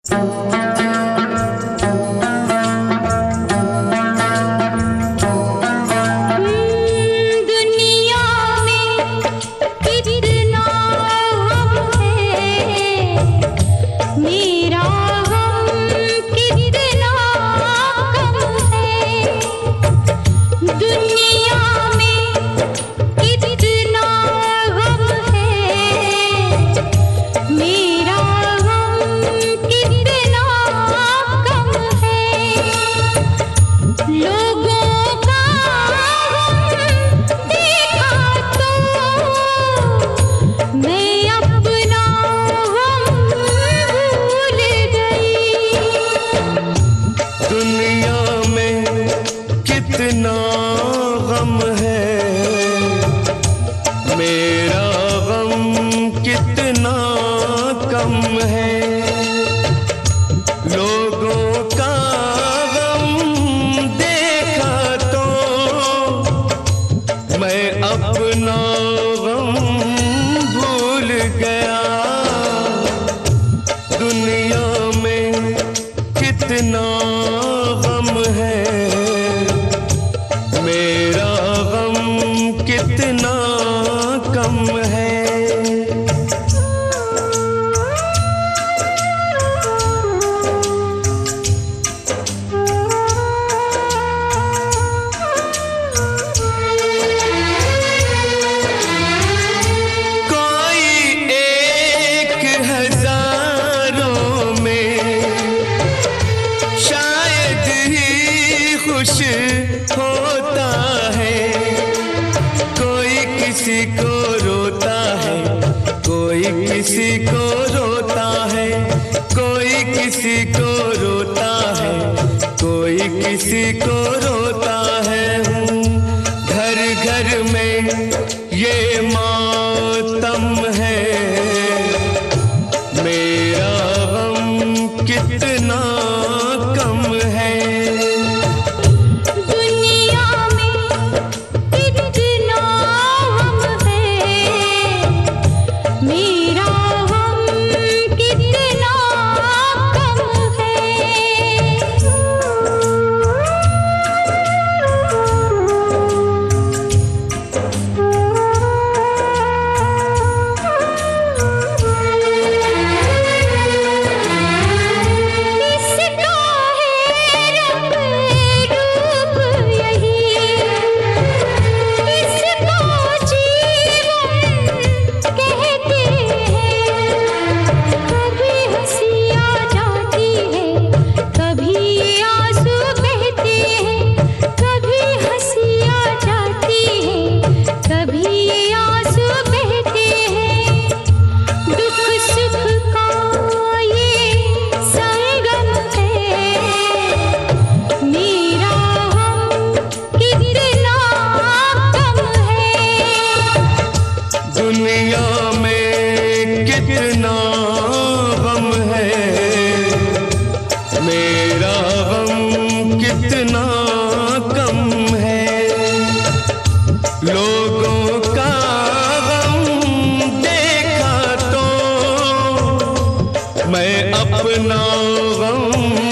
कितना गम है, मेरा गम कितना कम है। लोगों का गम देखा तो मैं अपना गम भूल गया। दुनिया में कितना गम है, मेरा गम कितना कम है। कोई एक हजारों में शायद ही खुश होता है। कोई किसी को रोता है, कोई किसी को रोता है, कोई किसी को रोता है, कोई किसी को रोता है। घर घर में ये मातम है, मेरा गम कितना कम है। दुनिया में कितना गम है, मेरा गम कितना कम है। इसका है रंग रूप यही, इसको जीवन कहते हैं। कभी हंसी आ जाती है, कभी आंसू बहते हैं। कभी हंसी आ जाती है, कभी आंसू बहते हैं। दुख सुख का ये संगम है, मेरा गम कितना कम है। दुनिया में कितना गम है, मेरा गम कितना कम है। लोगों का गम देखा तो मैं अपना गम